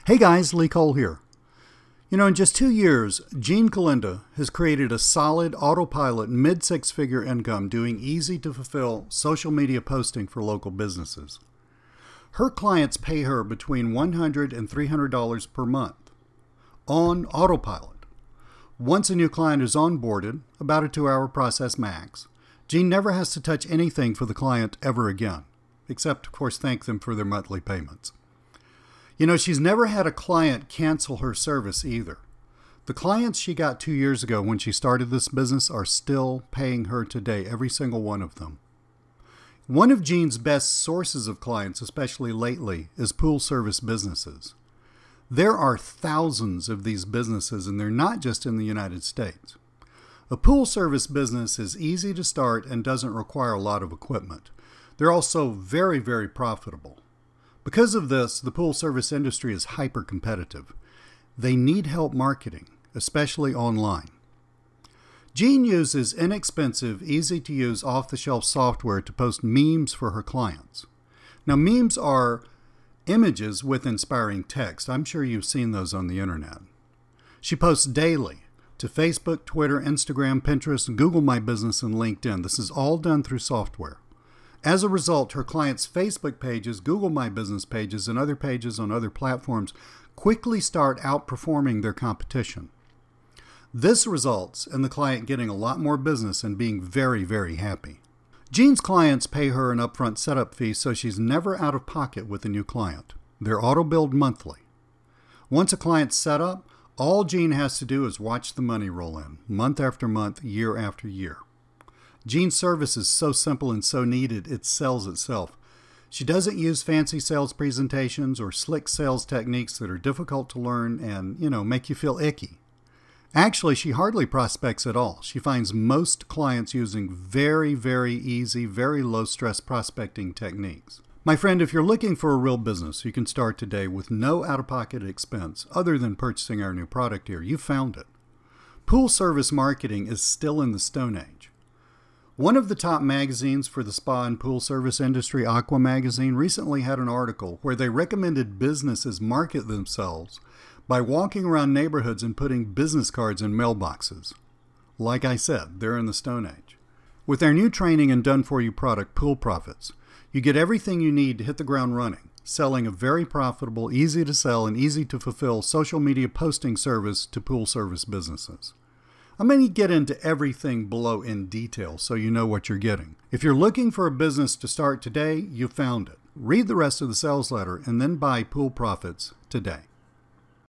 Hey guys, Lee Cole here. In just 2 years, Gene Kalinda has created a solid autopilot mid-six-figure income doing easy-to-fulfill social media posting for local businesses. Her clients pay her between $100 and $300 per month on autopilot. Once a new client is onboarded, about a 2-hour process max, Gene never has to touch anything for the client ever again, except, of course, thank them for their monthly payments. She's never had a client cancel her service either. The clients she got 2 years ago when she started this business are still paying her today, every single one of them. One of Gene's best sources of clients, especially lately, is pool service businesses. There are thousands of these businesses, and they're not just in the United States. A pool service business is easy to start and doesn't require a lot of equipment. They're also very, very profitable. Because of this, the pool service industry is hyper-competitive. They need help marketing, especially online. Gene uses inexpensive, easy-to-use, off-the-shelf software to post memes for her clients. Now, memes are images with inspiring text. I'm sure you've seen those on the internet. She posts daily to Facebook, Twitter, Instagram, Pinterest, Google My Business, and LinkedIn. This is all done through software. As a result, her clients' Facebook pages, Google My Business pages, and other pages on other platforms quickly start outperforming their competition. This results in the client getting a lot more business and being very, very happy. Gene's clients pay her an upfront setup fee, so she's never out of pocket with a new client. They're auto-billed monthly. Once a client's set up, all Gene has to do is watch the money roll in, month after month, year after year. Gene's service is so simple and so needed, it sells itself. She doesn't use fancy sales presentations or slick sales techniques that are difficult to learn and, make you feel icky. Actually, she hardly prospects at all. She finds most clients using very, very easy, very low-stress prospecting techniques. My friend, if you're looking for a real business, you can start today with no out-of-pocket expense other than purchasing our new product here. You found it. Pool service marketing is still in the Stone Age. One of the top magazines for the spa and pool service industry, Aqua Magazine, recently had an article where they recommended businesses market themselves by walking around neighborhoods and putting business cards in mailboxes. Like I said, they're in the Stone Age. With their new training and done-for-you product, Pool Profits, you get everything you need to hit the ground running, selling a very profitable, easy-to-sell, and easy-to-fulfill social media posting service to pool service businesses. I'm going to get into everything below in detail so you know what you're getting. If you're looking for a business to start today, you found it. Read the rest of the sales letter and then buy Pool Profits today.